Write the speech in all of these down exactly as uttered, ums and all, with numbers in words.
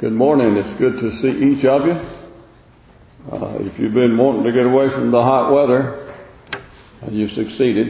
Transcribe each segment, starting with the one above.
Good morning. It's good to see each of you. Uh, if you've been wanting to get away from the hot weather, you've succeeded.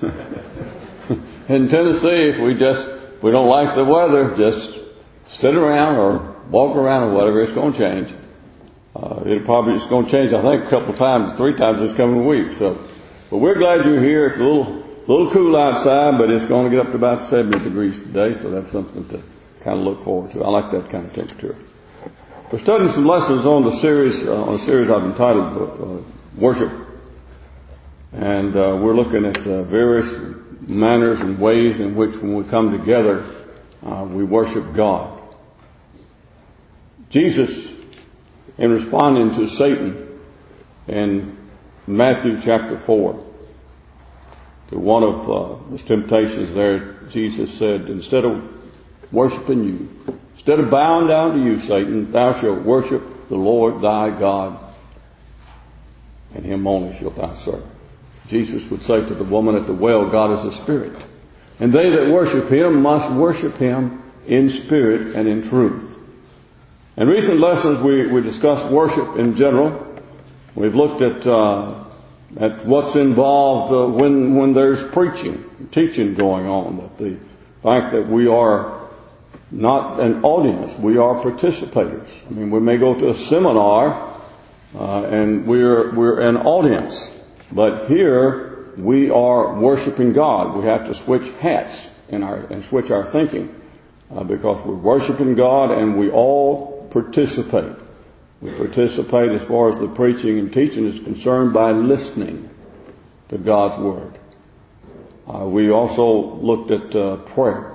In Tennessee, if we just if we don't like the weather, just sit around or walk around or whatever. It's going to change. Uh, it probably it's going to change. I think a couple of times, three times this coming week. So, but we're glad you're here. It's a little little cool outside, but it's going to get up to about seventy degrees today. So that's something to kind of look forward to. I like that kind of temperature. We're studying some lessons on the series, uh, on a series I've entitled uh, Worship. And uh, we're looking at uh, various manners and ways in which when we come together, uh, we worship God. Jesus, in responding to Satan in Matthew chapter four, to one of uh, his temptations there, Jesus said, instead of worshiping you, instead of bowing down to you, Satan, thou shalt worship the Lord thy God, and him only shalt thou serve. Jesus would say to the woman at the well, God is a spirit, and they that worship him must worship him in spirit and in truth. In recent lessons, we, we discussed worship in general. We've looked at uh, at what's involved uh, when when there's preaching, teaching going on. That the fact that we are not an audience, we are participators. I mean, we may go to a seminar uh, and we're we're an audience, but here we are worshiping God. We have to switch hats in our and switch our thinking uh, because we're worshiping God and we all participate. We participate as far as the preaching and teaching is concerned by listening to God's Word. Uh, we also looked at uh, prayer.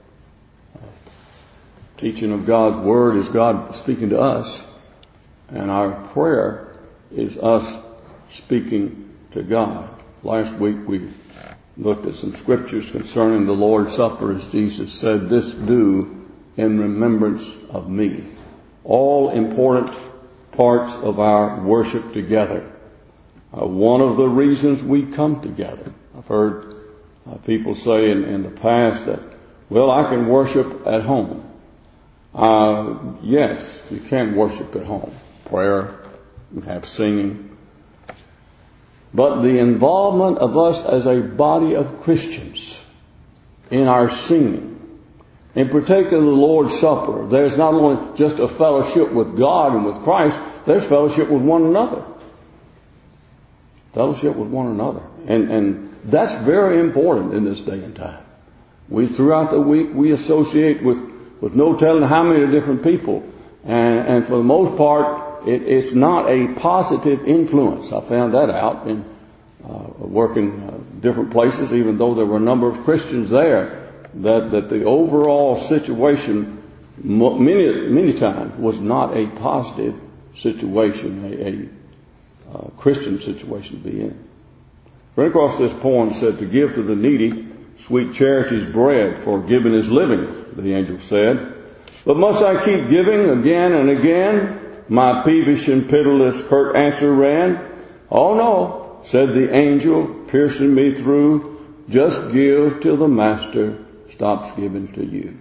Teaching of God's Word is God speaking to us, and our prayer is us speaking to God. Last week we looked at some scriptures concerning the Lord's Supper, as Jesus said, "This do in remembrance of me." All important parts of our worship together. Uh, one of the reasons we come together. I've heard uh, people say in, in the past that, well, I can worship at home. Uh, yes, you can worship at home. Prayer, you have singing. But the involvement of us as a body of Christians in our singing, in particular the Lord's Supper, there's not only just a fellowship with God and with Christ, there's fellowship with one another. Fellowship with one another. And, and that's very important in this day and time. We, throughout the week, we associate with with no telling how many different people. And, and for the most part, it, it's not a positive influence. I found that out in uh, working uh, different places, even though there were a number of Christians there, that, that the overall situation many, many times was not a positive situation, a, a uh, Christian situation to be in. Right across this poem said, to give to the needy, sweet charity's bread, for giving is living, the angel said. But must I keep giving again and again? My peevish and pitiless curt answer ran, oh no, said the angel, piercing me through, just give till the master stops giving to you.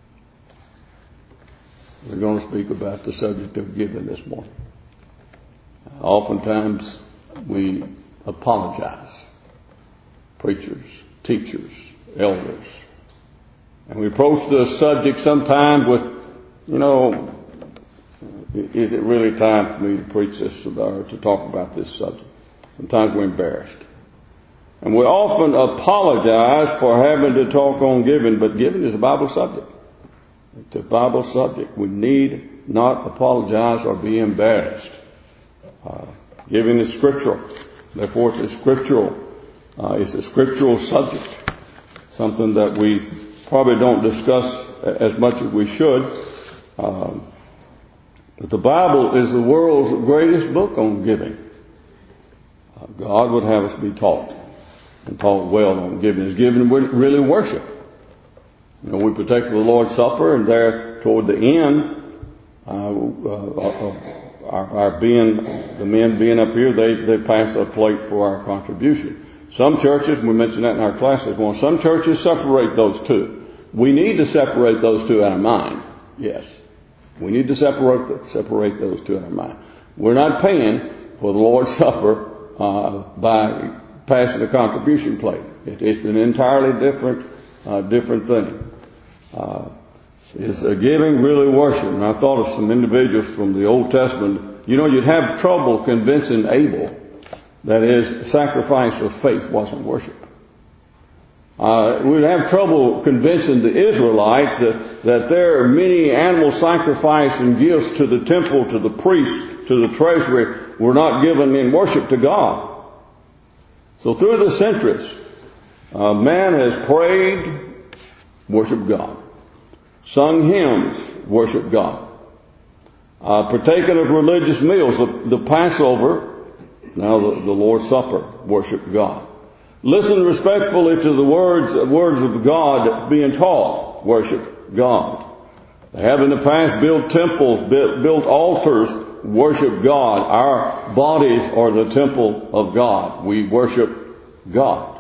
We're going to speak about the subject of giving this morning. Oftentimes we apologize. Preachers, teachers, elders. And we approach the subject sometimes with, you know, is it really time for me to preach this or to talk about this subject? Sometimes we're embarrassed. And we often apologize for having to talk on giving, but giving is a Bible subject. It's a Bible subject. We need not apologize or be embarrassed. Uh, giving is scriptural. Therefore, it's a scriptural Uh, it's a scriptural subject, something that we probably don't discuss as much as we should. Um, but the Bible is the world's greatest book on giving. Uh, God would have us be taught, and taught well on giving. Is giving really worship? You know, we partake of the Lord's Supper, and there toward the end, uh, uh, our, our being, the men being up here, they, they pass a plate for our contribution. Some churches, we mentioned that in our class this morning, some churches separate those two. We need to separate those two out of mind, yes. We need to separate separate those two in our mind. We're not paying for the Lord's Supper uh, by passing a contribution plate. It, it's an entirely different uh, different thing. Uh, is uh, giving really worship? And I thought of some individuals from the Old Testament. You know, you'd have trouble convincing Abel that his sacrifice of faith wasn't worship. Uh, we'd have trouble convincing the Israelites that, that their many animal sacrifice and gifts to the temple, to the priest, to the treasury were not given in worship to God. So through the centuries, uh, man has prayed, worship God. Sung hymns, worship God. Uh, partaken of religious meals, the, the Passover, now the, the Lord's Supper, worship God. Listen respectfully to the words, words of God being taught, worship God. They have in the past built temples, built, built altars, worship God. Our bodies are the temple of God. We worship God.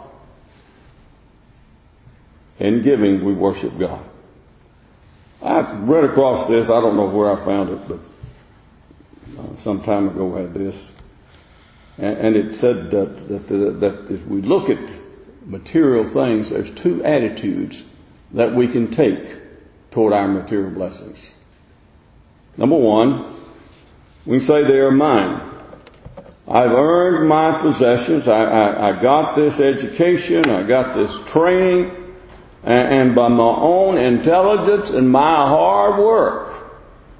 In giving, we worship God. I read across this, I don't know where I found it, but uh, some time ago I had this. And, and it said that, that, that, that if we look at material things, there's two attitudes that we can take toward our material blessings. Number one, we say they are mine. I've earned my possessions. I, I, I got this education. I got this training. And, and by my own intelligence and my hard work,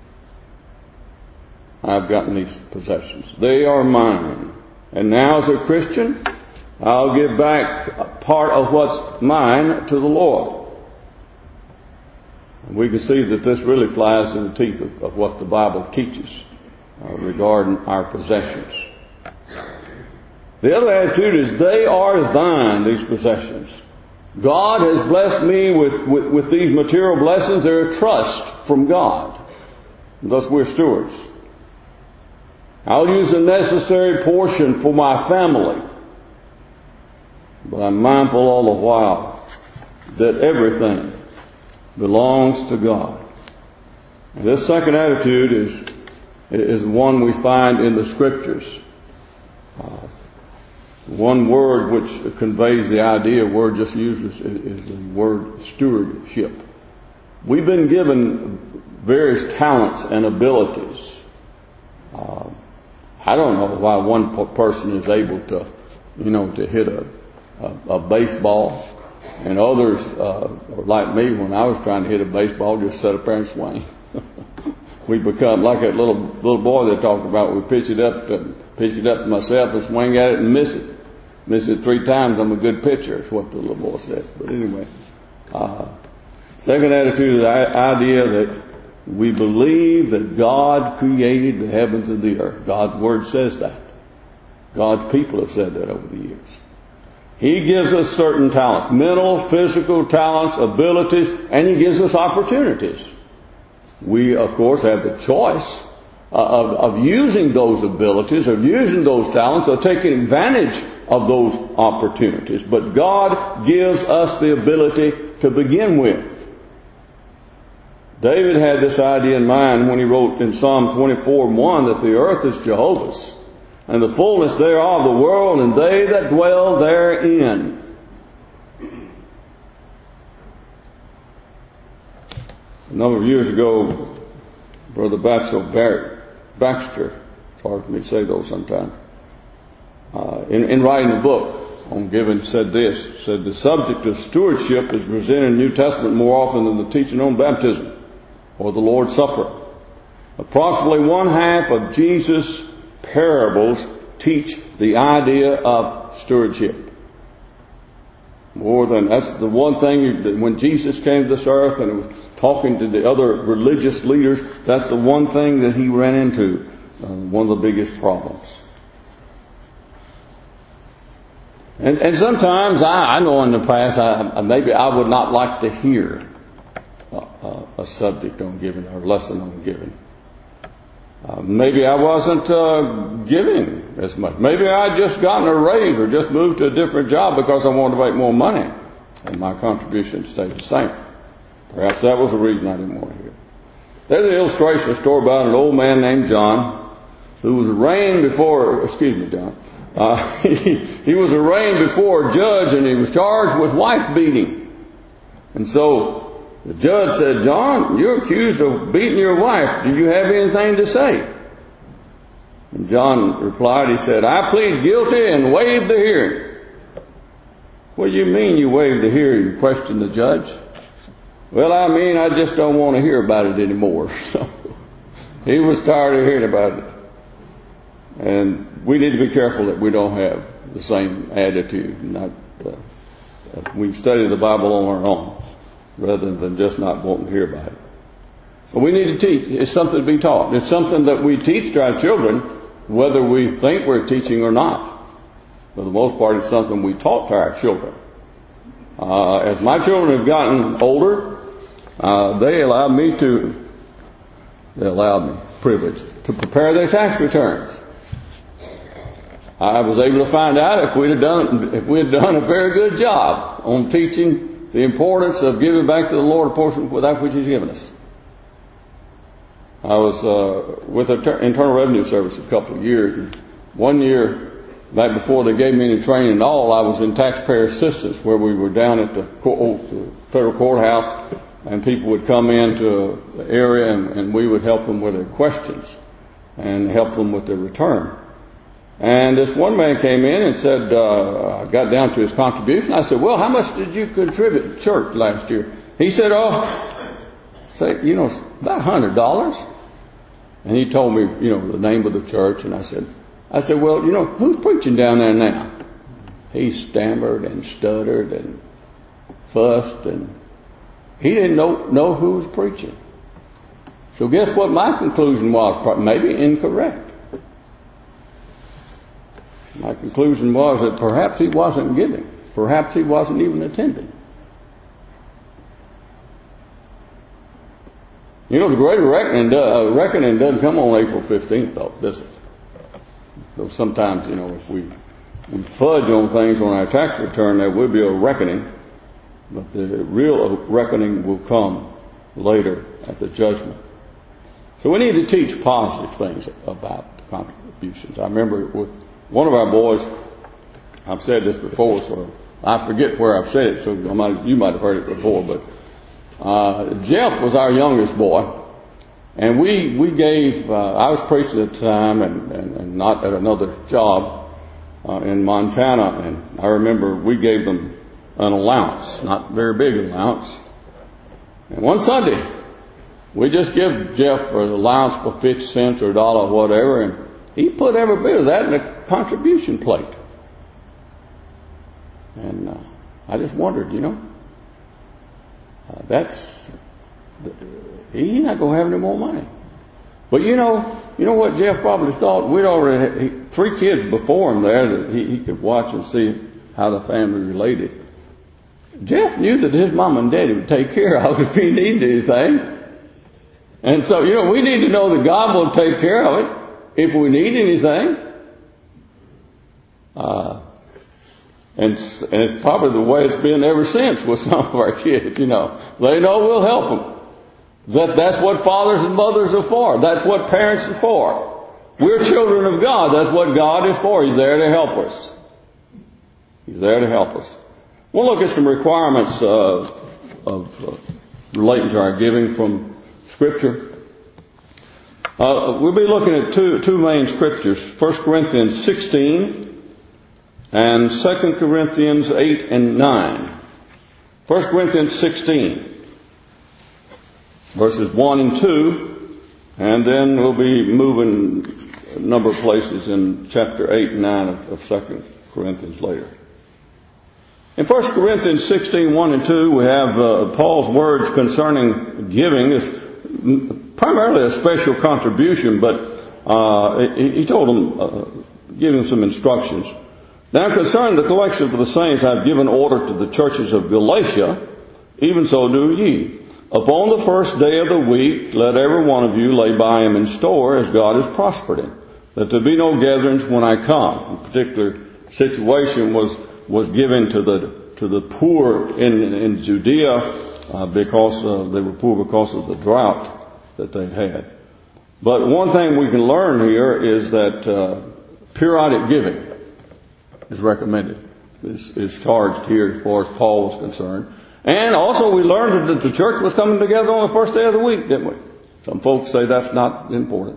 I've gotten these possessions. They are mine. And now as a Christian, I'll give back a part of what's mine to the Lord. And we can see that this really flies in the teeth of, of what the Bible teaches uh, regarding our possessions. The other attitude is they are thine, these possessions. God has blessed me with, with, with these material blessings. They're a trust from God. And thus we're stewards. I'll use the necessary portion for my family. But I'm mindful all the while that everything belongs to God. And this second attitude is, is one we find in the Scriptures. Uh, one word which conveys the idea, word just used is, is the word stewardship. We've been given various talents and abilities. Uh, I don't know why one person is able to, you know, to hit a, a, a baseball, and others, uh, like me, when I was trying to hit a baseball, just sit up there and swing. We become like that little little boy they talked about. We pitch it up, to, pitch it up to myself and swing at it and miss it. Miss it three times, I'm a good pitcher. That's what the little boy said. But anyway, uh, second attitude is the idea that we believe that God created the heavens and the earth. God's Word says that. God's people have said that over the years. He gives us certain talents, mental, physical talents, abilities, and He gives us opportunities. We, of course, have the choice of, of using those abilities, of using those talents, of taking advantage of those opportunities. But God gives us the ability to begin with. David had this idea in mind when he wrote in Psalm twenty-four one that the earth is Jehovah's, and the fullness thereof the world, and they that dwell therein. A number of years ago, Brother Baxter, it's hard for me to say those sometimes, uh, in, in writing a book on giving, said this, said the subject of stewardship is presented in the New Testament more often than the teaching on baptism or the Lord's Supper. Approximately one half of Jesus' parables teach the idea of stewardship. More than, that's the one thing, that when Jesus came to this earth and was talking to the other religious leaders, that's the one thing that He ran into, uh, one of the biggest problems. And, and sometimes, I, I know in the past, I, maybe I would not like to hear a, a, a subject on giving or a lesson on giving. Uh, maybe I wasn't uh, giving as much. Maybe I had just gotten a raise or just moved to a different job because I wanted to make more money, and my contribution stayed the same. Perhaps that was the reason I didn't want to hear. There's an illustration story about an old man named John who was arraigned before, excuse me, John. Uh, he, he was arraigned before a judge and he was charged with wife beating. And so the judge said, John, you're accused of beating your wife. Do you have anything to say? And John replied, he said, I plead guilty and waive the hearing. What do you mean you waive the hearing? Questioned the judge. Well, I mean, I just don't want to hear about it anymore. So he was tired of hearing about it. And we need to be careful that we don't have the same attitude. Not, uh, we study the Bible on our own rather than just not wanting to hear about it. So we need to teach. It's something to be taught. It's something that we teach to our children, whether we think we're teaching or not. For the most part, it's something we taught to our children. Uh, as my children have gotten older, uh, they allowed me to, they allowed me, privilege, to prepare their tax returns. I was able to find out if we'd have done, if we had done a very good job on teaching the importance of giving back to the Lord a portion of that which He's given us. I was uh, with the Internal Revenue Service a couple of years. One year, back before they gave me any training at all, I was in taxpayer assistance, where we were down at the, court, the federal courthouse, and people would come into the area, and, and we would help them with their questions and help them with their return. And this one man came in and said, uh, I got down to his contribution. I said, well, how much did you contribute to church last year? He said, oh, say, you know, about a hundred dollars. And he told me, you know, the name of the church. And I said, I said, well, you know, who's preaching down there now? He stammered and stuttered and fussed, and he didn't know, know who was preaching. So guess what my conclusion was? Maybe incorrect. My conclusion was that perhaps he wasn't giving. Perhaps he wasn't even attending. You know, the great reckoning, uh, reckoning doesn't come on April fifteenth, though, does it? So sometimes, you know, if we, we fudge on things on our tax return, there will be a reckoning. But the real reckoning will come later at the judgment. So we need to teach positive things about contributions. I remember with one of our boys, I've said this before, so I forget where I've said it, so I might, you might have heard it before, but uh, Jeff was our youngest boy, and we we gave, uh, I was preaching at the time and, and, and not at another job uh, in Montana, and I remember we gave them an allowance, not very big allowance. And one Sunday, we just give Jeff an allowance for fifty cents or a dollar or whatever, and he put every bit of that in a contribution plate. And uh, I just wondered, you know, uh, that's, he's not going to have any more money. But you know, you know what Jeff probably thought? We'd already had he, three kids before him there that he, he could watch and see how the family related. Jeff knew that his mom and daddy would take care of it if he needed anything. And so, you know, we need to know that God will take care of it if we need anything. Uh, and, and it's probably the way it's been ever since with some of our kids, you know. They know we'll help them. That, that's what fathers and mothers are for. That's what parents are for. We're children of God. That's what God is for. He's there to help us. He's there to help us. We'll look at some requirements uh, of uh, relating to our giving from Scripture. Uh, we'll be looking at two two main scriptures: First Corinthians sixteen and Second Corinthians eight and nine. First Corinthians sixteen, verses one and two, and then we'll be moving a number of places in chapter eight and nine of, of Second Corinthians later. In First Corinthians sixteen, one and two, we have uh, Paul's words concerning giving. Is primarily a special contribution, but uh, he, he told them, uh, giving some instructions. Now concerning the collection of the saints, I have given order to the churches of Galatia, even so do ye. Upon the first day of the week, let every one of you lay by him in store, as God has prospered him, that there be no gatherings when I come. A particular situation was was given to the to the poor in in Judea uh, because uh, they were poor because of the drought. that they'd had. But one thing we can learn here is that uh, periodic giving is recommended, is, is charged here as far as Paul was concerned. And also we learned that the church was coming together on the first day of the week, didn't we? Some folks say that's not important.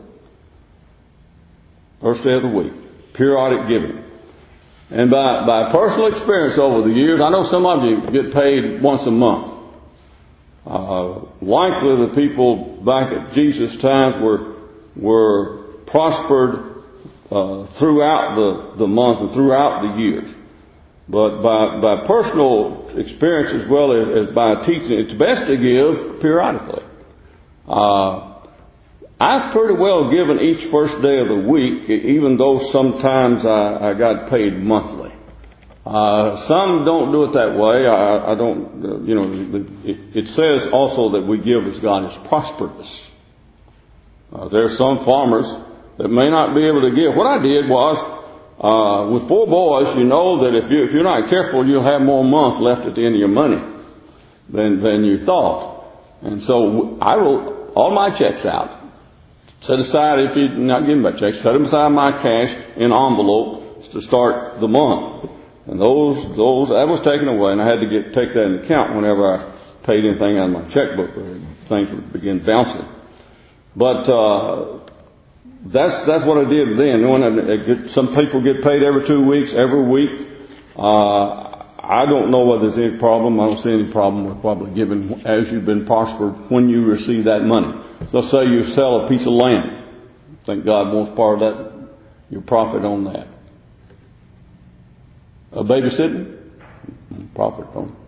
First day of the week. Periodic giving. And by, by personal experience over the years, I know some of you get paid once a month. Uh, likely the people back at Jesus' time were, were prospered uh, throughout the, the month and throughout the years. But by, by personal experience as well as, as by teaching, it's best to give periodically. Uh, I've pretty well given each first day of the week, even though sometimes I, I got paid monthly. Uh, some don't do it that way. I, I don't, uh, you know, it, it says also that we give as God has prospered us. Uh, there are some farmers that may not be able to give. What I did was, uh, with four boys, you know that if you, if you're not careful, you'll have more month left at the end of your money than, than you thought. And so I wrote all my checks out. Set aside, if you're not getting my checks, set them aside my cash in envelopes to start the month. And those, those, that was taken away, and I had to get, take that into account whenever I paid anything out of my checkbook, or things would begin bouncing. But, uh, that's, that's what I did then. When I get, some people get paid every two weeks, every week. Uh, I don't know whether there's any problem. I don't see any problem with probably giving as you've been prospered when you receive that money. So say you sell a piece of land. I think God wants part of that, your profit on that. A babysitting? Profit on it.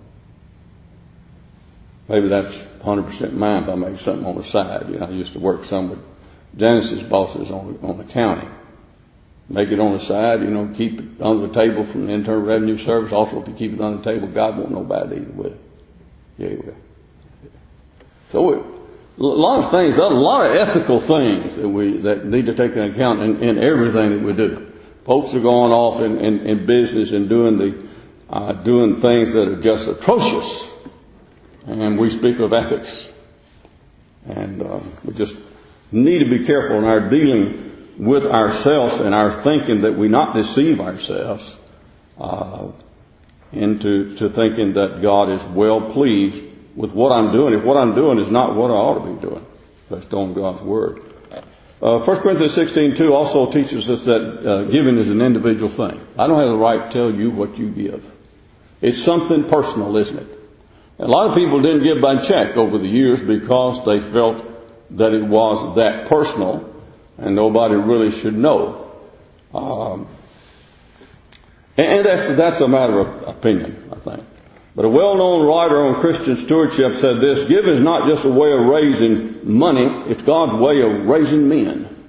Maybe that's one hundred percent mine if I make something on the side. You know, I used to work some with Janice's bosses on, on the county. Make it on the side, you know, keep it under the table from the Internal Revenue Service. Also, if you keep it on the table, God won't know bad either with it. Yeah, He will. So, it, a lot of things, a lot of ethical things that we, that need to take into account in, in everything that we do. Folks are going off in, in, in business and doing the, uh, doing things that are just atrocious. And we speak of ethics. And, uh, we just need to be careful in our dealing with ourselves and our thinking that we not deceive ourselves uh, into to thinking that God is well pleased with what I'm doing. If what I'm doing is not what I ought to be doing, based on God's Word. Uh, First Corinthians sixteen two also teaches us that uh, giving is an individual thing. I don't have the right to tell you what you give. It's something personal, isn't it? A lot of people didn't give by check over the years because they felt that it was that personal and nobody really should know. Um, and that's, that's a matter of opinion, I think. But a well-known writer on Christian stewardship said this: giving is not just a way of raising money, it's God's way of raising men.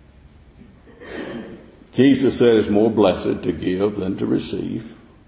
Jesus said it's more blessed to give than to receive.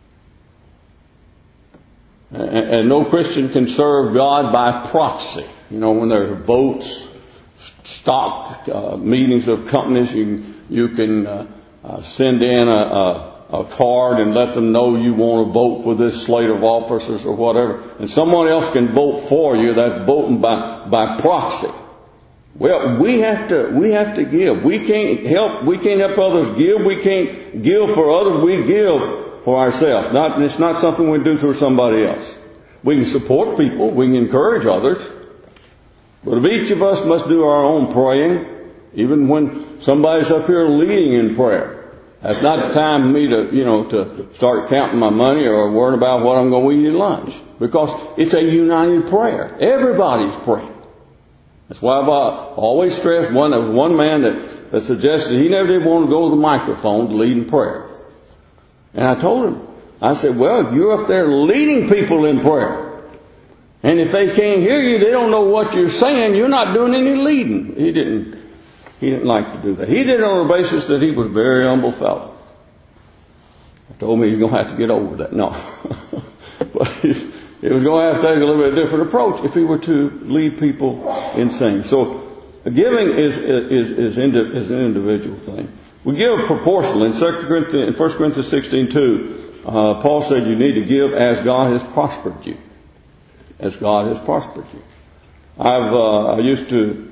And, and no Christian can serve God by proxy. You know, when there are votes, stock uh, meetings of companies, you, you can uh, uh, send in a, a, a card and let them know you want to vote for this slate of officers or whatever. And someone else can vote for you. That's voting by, by proxy. Well, we have to, we have to give. We can't help, we can't help others give. We can't give for others. We give for ourselves. Not, it's not something we do through somebody else. We can support people. We can encourage others. But if each of us must do our own praying, even when somebody's up here leading in prayer, that's not the time for me to, you know, to start counting my money or worrying about what I'm going to eat at lunch. Because it's a united prayer. Everybody's praying. That's why I've always stressed one, there was one man that, that suggested he never did want to go to the microphone to lead in prayer. And I told him, I said, well, you're up there leading people in prayer. And if they can't hear you, they don't know what you're saying, you're not doing any leading. He didn't, he didn't like to do that. He did it on the basis that he was a very humble fellow. I told me he's going to have to get over that. No. But he's, he was going to have to take a little bit different approach if he were to lead people in singing. So giving is, is, is, is an individual thing. We give proportionally. In Second Corinthians, in First Corinthians sixteen two, uh, Paul said you need to give as God has prospered you. As God has prospered you. I've, uh, I used to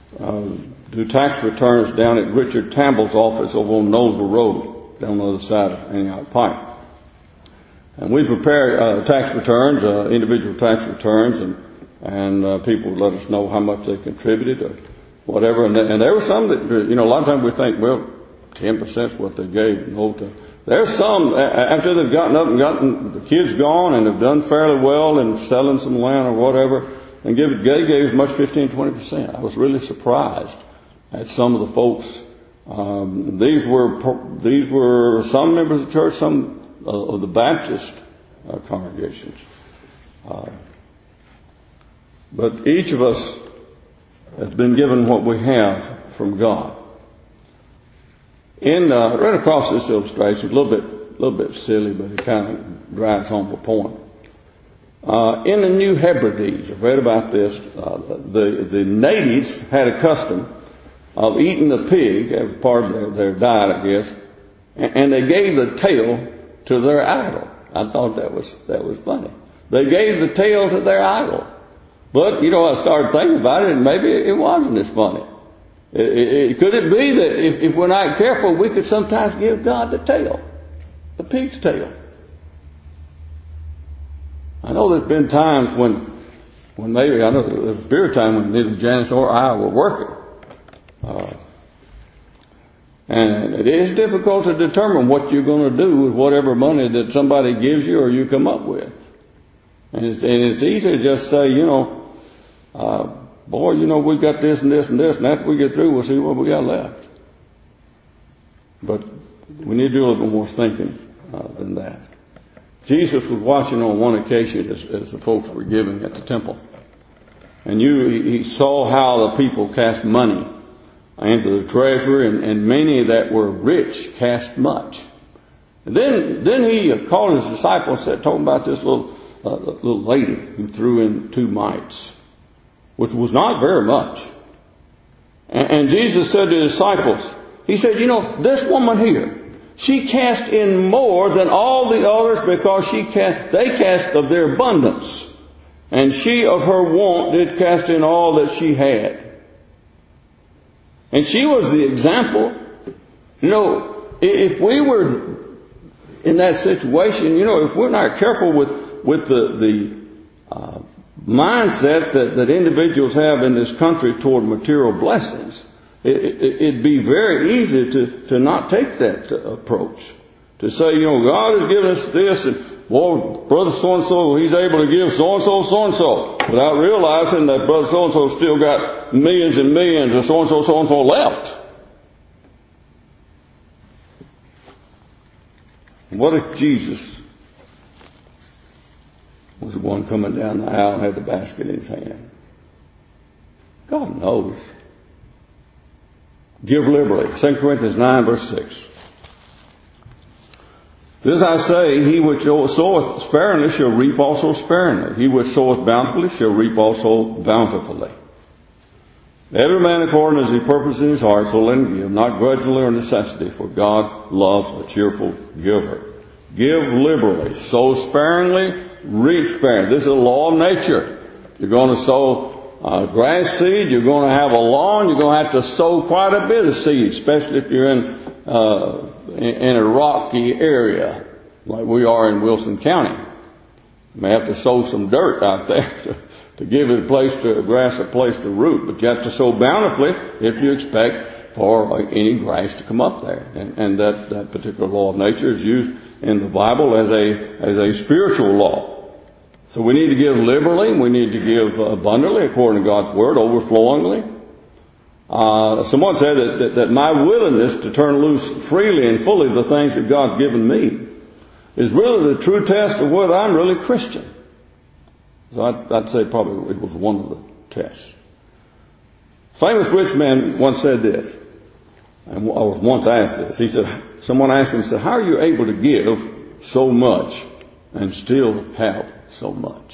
uh, do tax returns down at Richard Tamble's office over on Knowlesville Road, down the other side of Antioch Pike. And we prepare uh, tax returns, uh, individual tax returns, and and uh, people would let us know how much they contributed or whatever. And, and there were some that, you know, a lot of times we think, well, ten percent is what they gave. No, there's some, after they've gotten up and gotten the kids gone and have done fairly well in selling some land or whatever, and give it, they gave as much fifteen, twenty percent. I was really surprised at some of the folks. Um, these were these were some members of the church, some of the Baptist uh, congregations. Uh, but each of us has been given what we have from God. In uh, right across this illustration, a little bit, a little bit silly, but it kind of drives home the point. Uh, in the New Hebrides, I've read about this. Uh, the the natives had a custom of eating the pig as part of their, their diet, I guess, and, and they gave the tail to their idol. I thought that was that was funny. They gave the tail to their idol. But, you know, I started thinking about it, and maybe it wasn't as funny. It, it, it, could it be that if, if we're not careful, we could sometimes give God the tail, the pig's tail? I know there's been times when, when maybe, I know there was a period of time when neither Janice or I were working. Uh, And it is difficult to determine what you're going to do with whatever money that somebody gives you or you come up with. And it's, and it's easy to just say, you know, uh, boy, you know, we got this and this and this, and after we get through, we'll see what we got left. But we need to do a little more thinking uh, than that. Jesus was watching on one occasion as, as the folks were giving at the temple. And you, he saw how the people cast money into the treasury, and, and many that were rich cast much. And then, then he called his disciples and said, talking about this little, uh, little lady who threw in two mites, which was not very much. And, and Jesus said to his disciples, he said, you know, this woman here, she cast in more than all the others because she cast, they cast of their abundance. And she of her want did cast in all that she had. And she was the example. You know, if we were in that situation, you know, if we're not careful with, with the, the uh, mindset that, that individuals have in this country toward material blessings, it, it, it'd be very easy to, to not take that uh, approach. To say, you know, God has given us this, and well, brother so-and-so, he's able to give so-and-so, so-and-so, without realizing that brother so-and-so still got millions and millions of so-and-so, so-and-so left. What if Jesus was the one coming down the aisle and had the basket in his hand? God knows. Give liberally. Second Corinthians nine, verse six. This I say, he which soweth sparingly shall reap also sparingly. He which soweth bountifully shall reap also bountifully. Every man according as he purposes in his heart, so let him give, not grudgingly or necessity, for God loves a cheerful giver. Give liberally, sow sparingly, reap sparingly. This is a law of nature. You're going to sow uh, grass seed, you're going to have a lawn, you're going to have to sow quite a bit of seed, especially if you're in uh, in a rocky area like we are in Wilson County. You may have to sow some dirt out there to, to give it a place to grass a place to root, but you have to sow bountifully if you expect for any grass to come up there. And, and that, that particular law of nature is used in the Bible as a as a spiritual law. So we need to give liberally, we need to give abundantly according to God's word, overflowingly. Uh, someone said that, that, that my willingness to turn loose freely and fully the things that God's given me is really the true test of whether I'm really Christian. So I'd, I'd say probably it was one of the tests. Famous rich man once said this, and I was once asked this. He said, someone asked him, said, how are you able to give so much and still have so much?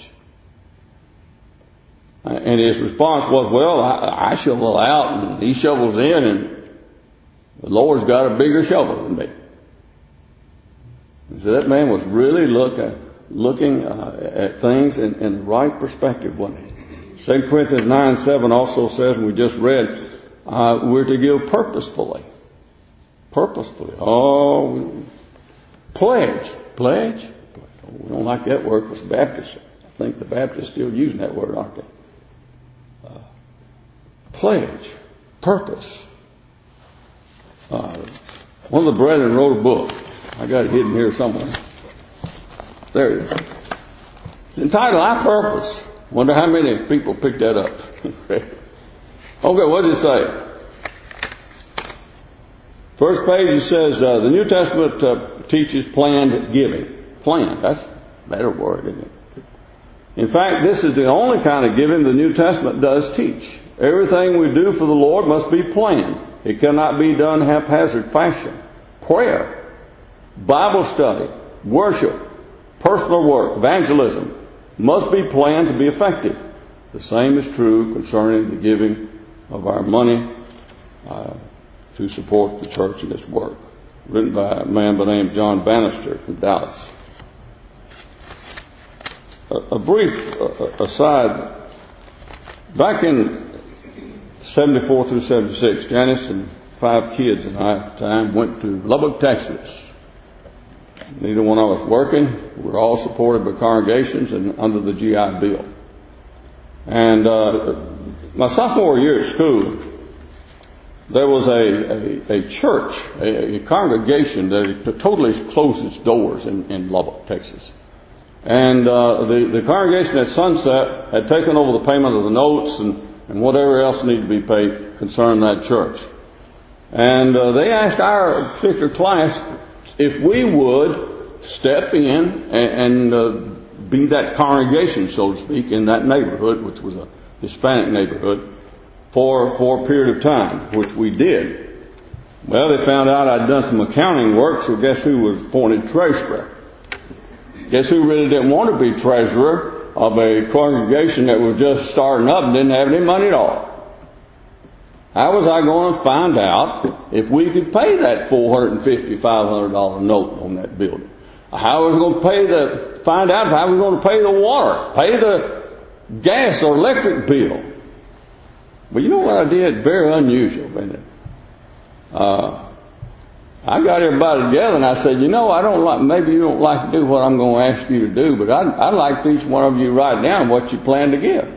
And his response was, well, I, I shovel out and he shovels in, and the Lord's got a bigger shovel than me. And so that man was really look, uh, looking uh, at things in, in the right perspective, wasn't he? Second Corinthians nine seven also says, and we just read, uh, we're to give purposefully. Purposefully. Oh, pledge. Pledge? We don't like that word because Baptists, I think the Baptists still using that word, aren't they? Uh, pledge. Purpose. Uh, one of the brethren wrote a book. I got it hidden here somewhere. There it is. It's entitled, I Purpose. Wonder how many people picked that up. Okay, what does it say? First page it says, uh, the New Testament uh, teaches planned giving. Planned, that's a better word, isn't it? In fact, this is the only kind of giving the New Testament does teach. Everything we do for the Lord must be planned. It cannot be done haphazard fashion. Prayer, Bible study, worship, personal work, evangelism must be planned to be effective. The same is true concerning the giving of our money uh, to support the church in its work. Written by a man by the name of John Bannister from Dallas. A, a brief uh, aside. Back in seventy-four through seventy-six, Janice and five kids and I at the time went to Lubbock, Texas. Neither one of us working. We were all supported by congregations and under the G I Bill. And uh, my sophomore year at school, there was a, a, a church, a, a congregation that totally closed its doors in, in Lubbock, Texas. And uh, the, the congregation at sunset had taken over the payment of the notes and, and whatever else needed to be paid concerning that church. And uh, they asked our particular class if we would step in and, and uh, be that congregation, so to speak, in that neighborhood, which was a Hispanic neighborhood, for, for a period of time, which we did. Well, they found out I'd done some accounting work, so guess who was appointed treasurer? Guess who really didn't want to be treasurer of a congregation that was just starting up and didn't have any money at all? How was I going to find out if we could pay that four hundred fifty dollars, five hundred dollars note on that building? How was I going to pay the, find out how we were going to pay the water, pay the gas or electric bill? But you know what I did? Very unusual, isn't it? Uh, I got everybody together and I said, you know, I don't like, maybe you don't like to do what I'm going to ask you to do, but I'd, I'd like for each one of you to write down what you plan to give.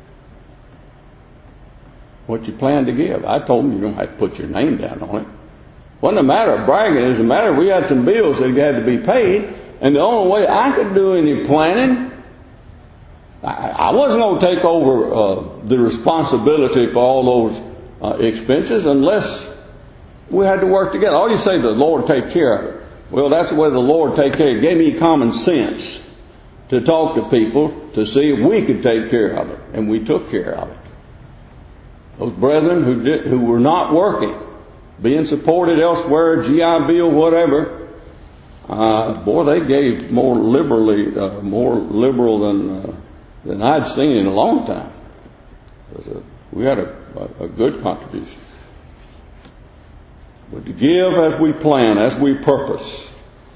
What you plan to give. I told them you don't have to put your name down on it. It wasn't a matter of bragging. It was a matter of we had some bills that had to be paid, and the only way I could do any planning, I, I wasn't going to take over uh, the responsibility for all those uh, expenses unless we had to work together. All you say, the Lord take care of it. Well, that's the way the Lord take care of it. It gave me common sense to talk to people to see if we could take care of it, and we took care of it. Those brethren who did, who were not working, being supported elsewhere, G I Bill, whatever, uh, boy, they gave more liberally, uh, more liberal than uh, than I'd seen in a long time. A, we had a, a, a good contribution. But to give as we plan, as we purpose.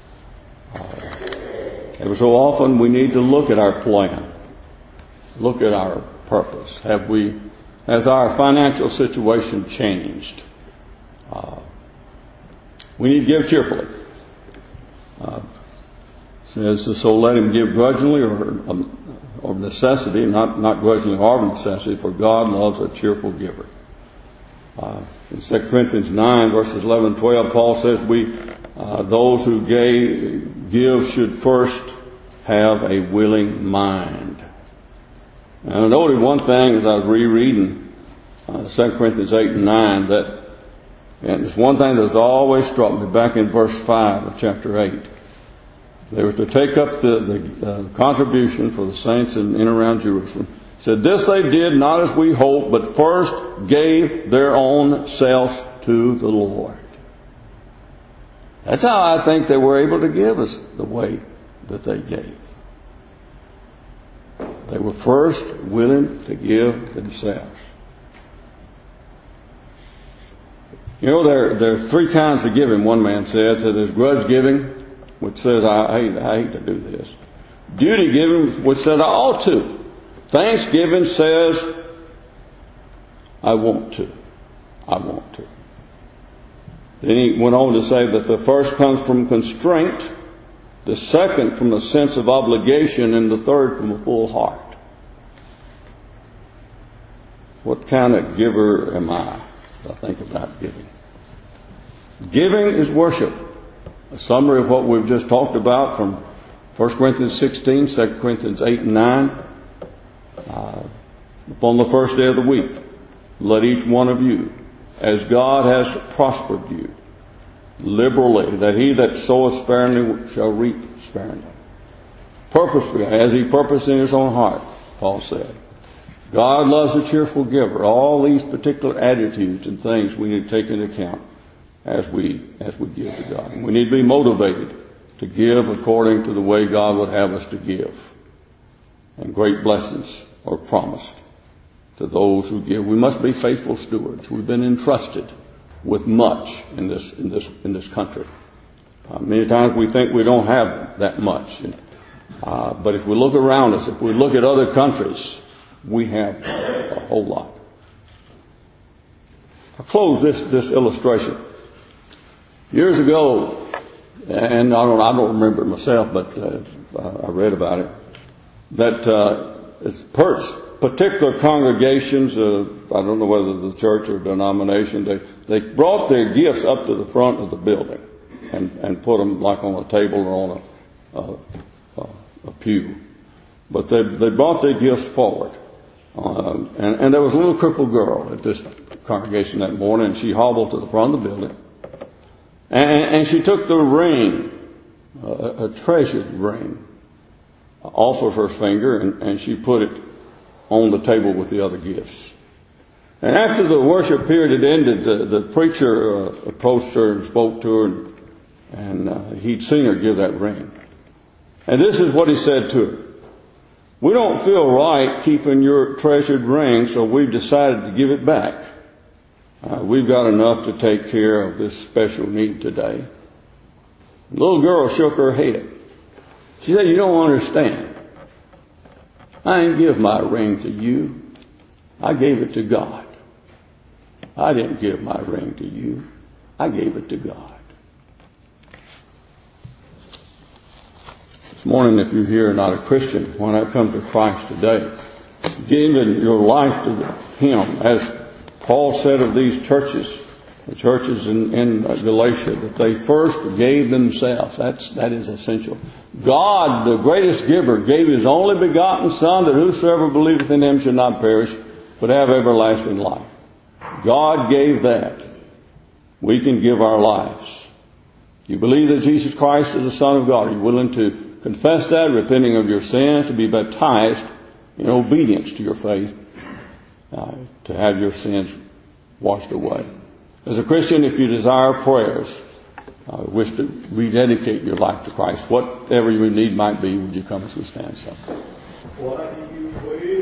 Uh, every so often we need to look at our plan, look at our purpose. Have we? Has our financial situation changed? Uh, we need to give cheerfully. Uh, says, so let him give grudgingly or um, or necessity, not, not grudgingly or necessity, for God loves a cheerful giver. Uh, in Second Corinthians nine, verses eleven and twelve, Paul says, we, uh, those who gave, give should first have a willing mind. And I noted one thing as I was rereading uh, Second Corinthians eight and nine, that, and it's one thing that's always struck me back in verse five of chapter eight. They were to take up the, the uh, contribution for the saints in and around Jerusalem. It said, this they did not as we hoped, but first gave their own selves to the Lord. That's how I think they were able to give us the way that they gave. They were first willing to give themselves. You know, there, there are three kinds of giving, one man said. So there's grudge giving, which says, I hate, I hate to do this. Duty giving, which said, I ought to. Thanksgiving says, I want to. I want to. Then he went on to say that the first comes from constraint, the second from a sense of obligation, and the third from a full heart. What kind of giver am I? I think about giving. Giving is worship. A summary of what we've just talked about from First Corinthians sixteen, Second Corinthians eight and nine. Uh, upon the first day of the week, let each one of you, as God has prospered you, liberally, that he that soweth sparingly shall reap sparingly. Purposefully, as he purposed in his own heart, Paul said. God loves a cheerful giver. All these particular attitudes and things we need to take into account as we as we give to God. And we need to be motivated to give according to the way God would have us to give. And great blessings are promised to those who give. We must be faithful stewards. We've been entrusted with much in this in this in this country. Uh, many times we think we don't have that much, and, uh, but if we look around us, if we look at other countries, we have a whole lot. I'll close this this illustration. Years ago, and I don't I don't remember it myself, but uh, I read about it, that uh, it's particular congregations, uh, I don't know whether the church or denomination, they, they brought their gifts up to the front of the building and, and put them like on a table or on a, a, a pew. But they, they brought their gifts forward. Um, and, and there was a little crippled girl at this congregation that morning, and she hobbled to the front of the building. And, and she took the ring, a, a treasured ring, off of her finger, and, and she put it on the table with the other gifts. And after the worship period had ended, the, the preacher uh, approached her and spoke to her, and, and uh, he'd seen her give that ring. And this is what he said to her. We don't feel right keeping your treasured ring, so we've decided to give it back. Uh, we've got enough to take care of this special need today. The little girl shook her head. She said, you don't understand. I didn't give my ring to you. I gave it to God. I didn't give my ring to you. I gave it to God. This morning, if you're here and not a Christian, why not come to Christ today? Giving your life to Him. As Paul said of these churches, the churches in, in Galatia, that they first gave themselves. That's, that is essential. God, the greatest giver, gave His only begotten Son, that whosoever believeth in Him should not perish, but have everlasting life. God gave that. We can give our lives. You believe that Jesus Christ is the Son of God. Are you willing to confess that, repenting of your sins, to be baptized in obedience to your faith, uh, to have your sins washed away? As a Christian, if you desire prayers, uh, wish to rededicate your life to Christ, whatever your need might be, would you come as we stand? So.